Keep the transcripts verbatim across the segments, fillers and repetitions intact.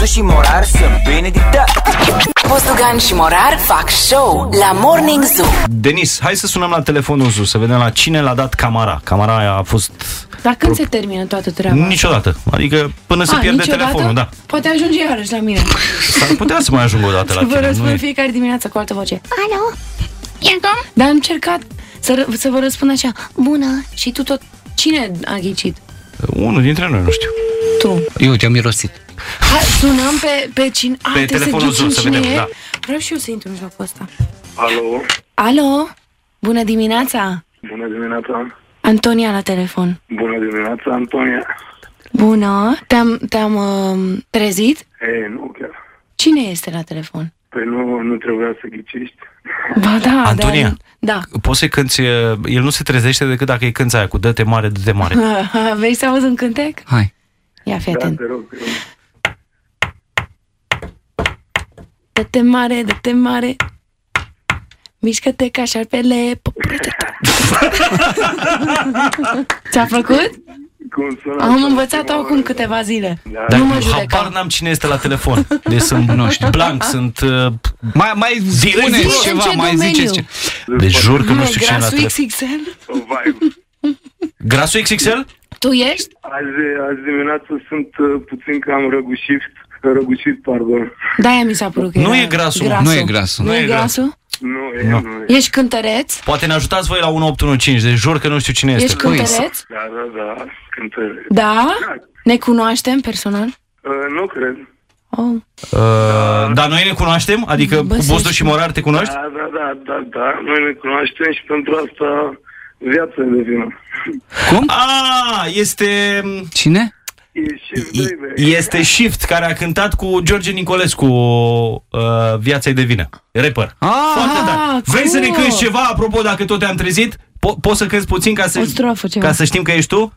și Morar sunt bine de dat. Buzdugan și Morar fac show la Morning Zoo. Denis, hai să sunăm la telefonul Zoo să vedem la cine l-a dat camara. Camara aia a fost... Dar când se termină toată treaba? Niciodată. Adică până se A, pierde niciodată? telefonul, da. Poate ajunge iarăși la mine. S-ar putea să mai ajungă o dată la Vă tine. răspund e... fiecare dimineață cu altă voce. Alo? E cum? Dar am încercat să, să vă răspund așa. Bună. Și tu tot... Cine a ghicit? Unul dintre noi, nu știu. Tu. Eu te-am mirosit. Hai, sunăm pe, pe cine... A, Pe trebuie telefonul să ghicim Zoo, să cine vedem, e. da. Vreau și eu să intru în jocul ăsta. Alo? Alo? Bună dimineața! Bună dimineața! Antonia la telefon. Bună dimineața, Antonia! Bună! Te-am, te-am uh, trezit? Ei, nu chiar. Cine este la telefon? Păi nu, nu trebuia să ghiciști. Ba da, Antonia, dar... Da. poți să-i cânti, el nu se trezește decât dacă îi cânti aia cu dă-te mare, dă-te mare. Vrei să auzi un cântec? Hai. Ia, fii Da, atent. te rog, te rog. Dă-te mare, dă-te mare, mișcă-te ca șarpele. Ți-a plăcut? Cum sună? Am învățat-o acum câteva zile. Da. Dar Nu mă judeca. habar n-am cine este la telefon. Deci sunt, nu știu, blank, sunt... Uh, Mai, mai spuneți Zi ceva, în ce mai domeniu? ziceți ce. deci jur că nu Hai, știu cine e la Grasul telefon. X X L? O vibe. Grasul X X L? Tu ești? Azi, azi dimineață sunt uh, puțin cam răgușit, răgușit, pardon. Da, mi s-a părut că Nu era e grasul, Nu e grasul. Nu Nu e e grasul? Nu, e, Nu. nu e. Ești cântăreț? Poate ne ajutați voi la unu opt unu cinci, deci jur că nu știu cine este. Ești cântăreț? Da, da, da, cântăre. Da? Ne cunoaștem personal? Uh, nu cred. Oh. Uh, dar noi ne cunoaștem? Adică Bă, cu să Buzdu știu. și Morar te cunoști? Da, da, da, da, da, noi ne cunoaștem și pentru asta viața e de vină. Cum? Ah, este... Cine? E și baby. Este Shift, care a cântat cu George Nicolescu uh, Viața-i de vină. Rapper. Ah, Foarte tare. Vrei să ne cool. cânti ceva, apropo, dacă tot te-am trezit? Po- poți să cânti puțin ca să, O strofă, ceva. ca să știm că ești tu?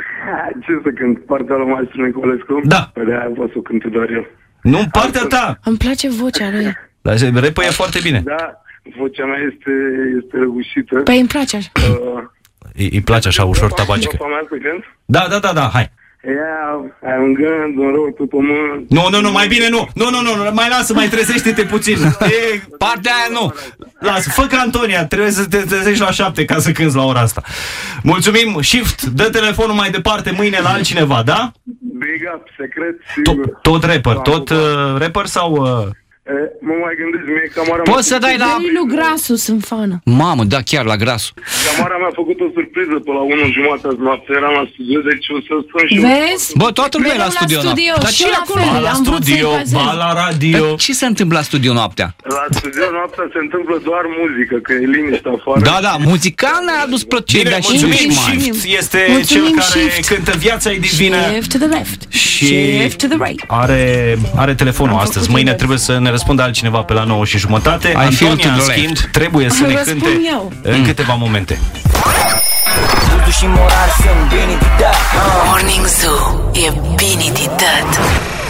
Ce să cânt? Partea lui Maestru Nicolescu? Da. Păi de-aia pot să o cânt doar eu. Nu, partea ta. Îmi place vocea lui. Dar rapper e foarte bine. Da, vocea mea este, este răgușită. Păi îmi place așa. Uh, Îi, îi place așa ușor tabagică. Strofa mea să cânt? Da, da, da, da, hai. Ea, ai un gând, un rău pe pământ. Nu, nu, nu, mai bine nu. Nu, nu, nu, mai lasă, mai trezește-te puțin. E, partea aia nu. lasă, fă ca Antonia, trebuie să te trezești la șapte ca să cânți la ora asta. Mulțumim, Shift, dă telefonul mai departe mâine la altcineva, da? Big up, secret, Tot, sigur. tot rapper, tot uh, rapper sau... Uh... E, mă mai gândesc, mie camara Poți să dai la... Dă-i lui Grasu, sunt fană. Mamă, da, chiar la grasul. Camara mi-a făcut o surpriză pe la unu jumătate azi noapte, eram la studio, deci o să sun și... Vezi? Bă, toată lumea e la Mereu studio, studio. noaptea. Dar Și ce eu la acolo? fel. Ba la Am vrut studio, să-i bazez. ba la radio. Dar ce se întâmplă la studio noaptea? La studio noaptea se întâmplă doar muzică, că e liniște afară. Da, da, muzical ne-a adus plăcere, Bine, dar și mulțumim, dușmani. Shift este Mulțumim, cel care Shift. cântă Viața-i divină. Shift to the left. Și Shift to the right. are, are telefonul Am astăzi. făcut Mâine invers. trebuie să ne răspundă altcineva pe la nouă și jumătate. I feel Antonia, to în the schimb, left. trebuie să ne Răspund cânte eu. în câteva momente. Buzdu și Morar sunt bine de dat. Morning Zoo e bine de tot.